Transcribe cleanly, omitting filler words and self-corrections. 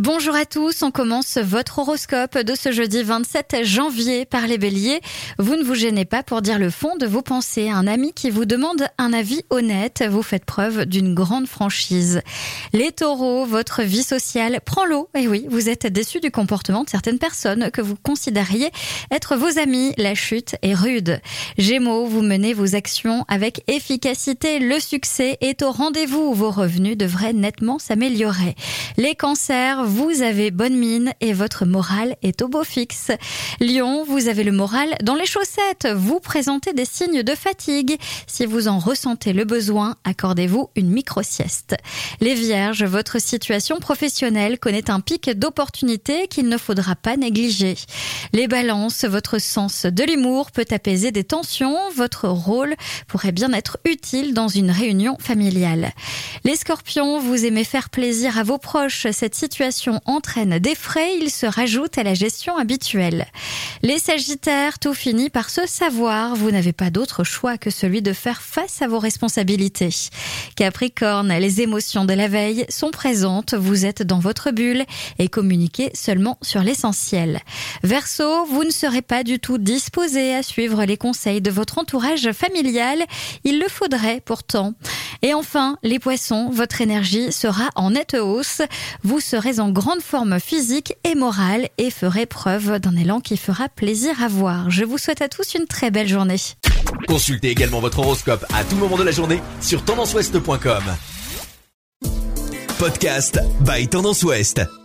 Bonjour à tous, on commence votre horoscope de ce jeudi 27 janvier par les béliers. Vous ne vous gênez pas pour dire le fond de vos pensées à un ami qui vous demande un avis honnête. Vous faites preuve d'une grande franchise. Les taureaux, votre vie sociale prend l'eau. Et oui, vous êtes déçus du comportement de certaines personnes que vous considériez être vos amis. La chute est rude. Gémeaux, vous menez vos actions avec efficacité. Le succès est au rendez-vous. Vos revenus devraient nettement s'améliorer. Les cancers, vous avez bonne mine et votre morale est au beau fixe. Lion, vous avez le moral dans les chaussettes. Vous présentez des signes de fatigue. Si vous en ressentez le besoin, accordez-vous une micro-sieste. Les vierges, votre situation professionnelle connaît un pic d'opportunités qu'il ne faudra pas négliger. Les balances, votre sens de l'humour peut apaiser des tensions. Votre rôle pourrait bien être utile dans une réunion familiale. Les scorpions, vous aimez faire plaisir à vos proches. Cette situation entraîne des frais, ils se rajoutent à la gestion habituelle. Les sagittaires, tout finit par se savoir. Vous n'avez pas d'autre choix que celui de faire face à vos responsabilités. Capricorne, les émotions de la veille sont présentes. Vous êtes dans votre bulle et communiquez seulement sur l'essentiel. Verseau, vous ne serez pas du tout disposé à suivre les conseils de votre entourage familial. Il le faudrait pourtant. Et enfin, les poissons, votre énergie sera en nette hausse. Vous serez en grande forme physique et morale et ferez preuve d'un élan qui fera plaisir à voir. Je vous souhaite à tous une très belle journée. Consultez également votre horoscope à tout moment de la journée sur tendanceouest.com. Podcast by Tendance Ouest.